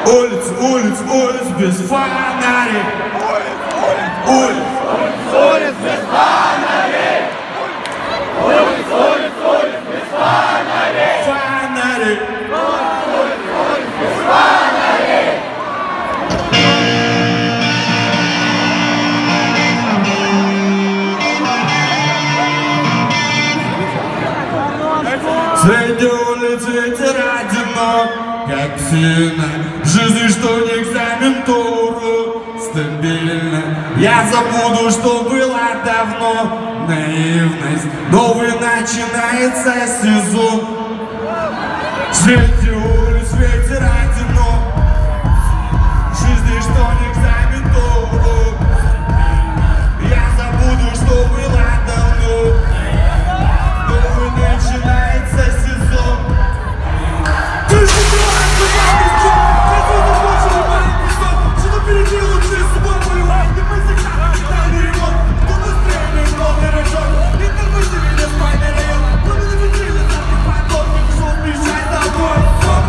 Улиц, улиц, улиц без фонарей. Улиц, Улиц без фонарей. Улиц, улиц, улиц без фонарей. фонарей. Улиц без фонарей. Среди улиц ветер одинок, как сильно в жизни, что не экзамен, то урок стабильно. Я забуду, что было давно. Наивность, новый начинается сезон. Среди улиц ветер одинок, в жизни, что не экзамен, то урок. Я забуду, что было давно. Новый начинается сезон. Ты же что впереди лучше с собой воевать. Не позиция, тайный ремонт. Кто настроение, новый рожок. Не тормози меня, спальный район. Кроме на витрине, там не потом. Не пошел, приезжай домой.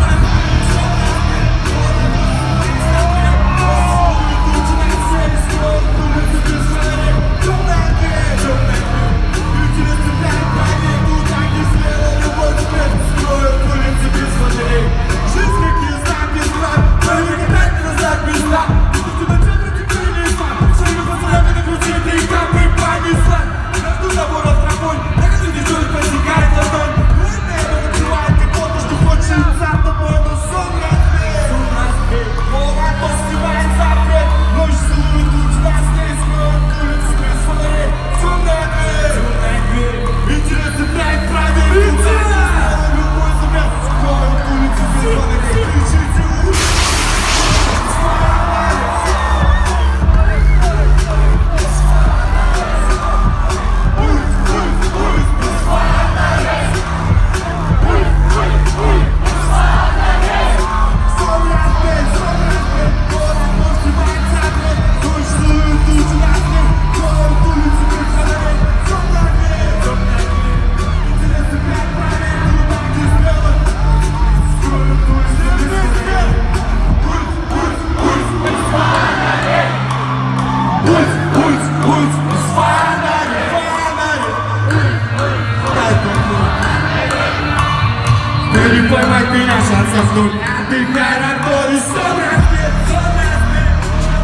Не поймать меня, шансов нуль. Отдыхай, родной, сон разбит, сон разбит.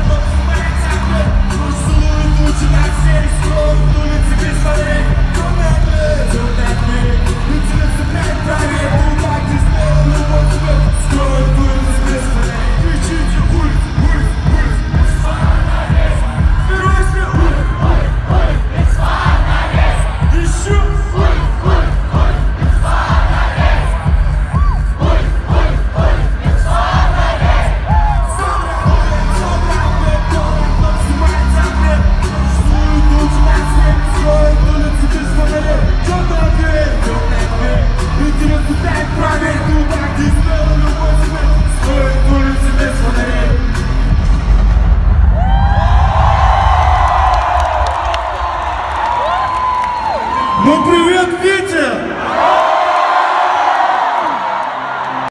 Пусть целуют лучи на всей скроют улицы без фонарей. Темная дверь, интересы прям проверь. Ты так не сделал, любовь тебе скроют улицы без